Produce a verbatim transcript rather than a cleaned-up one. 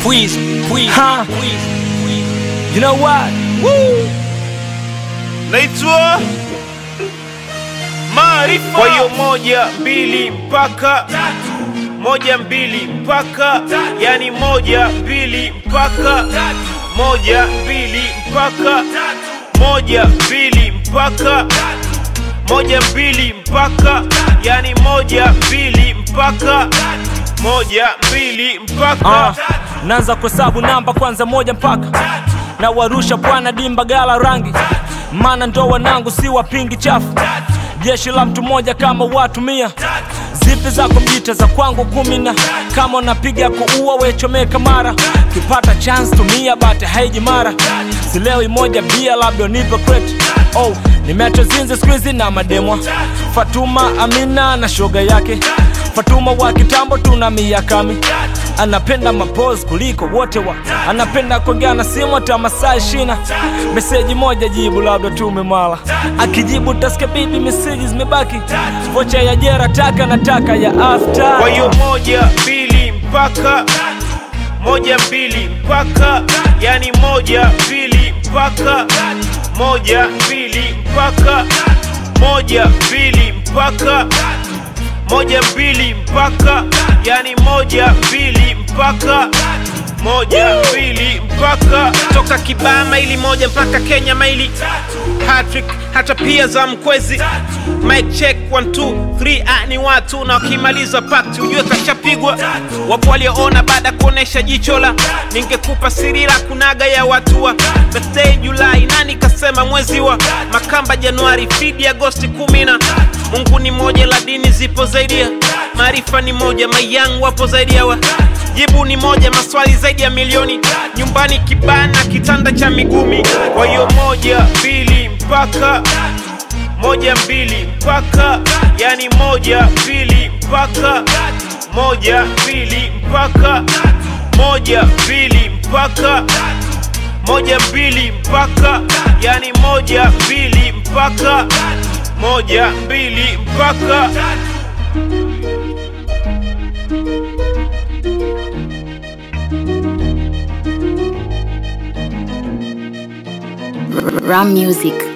Please, please, huh? You know what? Woo! Naitwa Maarifa. Kwa hiyo moja mbili mpaka tatu, moja mbili mpaka tatu, yani moja mbili mpaka tatu, moja mbili mpaka tatu, moja mbili mpaka tatu, moja mbili mpaka tatu, yani moja mbili mpaka tatu, moja mbili mpaka uh, naanza kuhesabu namba kwanza moja mpaka tatu, na warusha bwana dimba gala rangi, mana ndo wanangu si wapingi chafu, jeshi la mtu moja kama watu mia, zipi za kompyuta za kwangu kumina, kama unapiga kuua wechomeka mara, kipata chance tumia bate haiji mara, silewi moja bia labda nipe crate. Oh, nimeacha zinzi squeezy na mademwa, Fatuma Amina na shoga yake, Fatuma wa kitambo tuna miyakami, anapenda mapose kuliko wote wa, anapenda kuongea na simu hata masaa shina, meseji moja jibu labda tumemala, akijibu tasika bibi meseji zimebaki, vocha ya jera taka na taka ya after. Kwa hiyo moja mbili mpaka moja mbili mpaka, yani moja mbili mpaka moja mbili mpaka moja mbili mpaka moja mbili mpaka, yani moja mbili mpaka moja mbili mpaka. Toka Kibama ili moja mpaka Kenya maili Patrick hata pia za mkwezi. Mic check one two three, ah ni watu na wakimaliza pakti ujue kashapigwa. Wapo walioona baada kuonesha jichola, ningekupa sirira kunaga ya watu wa birthday Julai, nani kasema mwezi wa Makamba Januari, Fidi Agosti kumina. Mungu ni moja la dini zipo zaidi ya Maarifa ni moja, mayangu wapo zaidi ya wa jibu ni moja, maswali zaidi ya milioni, nyumbani kibana kitanda cha migumi. Kwa hiyo moja mbili mpaka moja mbili mpaka, yani moja mbili mpaka moja mbili mpaka moja mbili mpaka moja mbili mpaka, yani moja mbili mpaka moja mbili mpaka. Ram Music.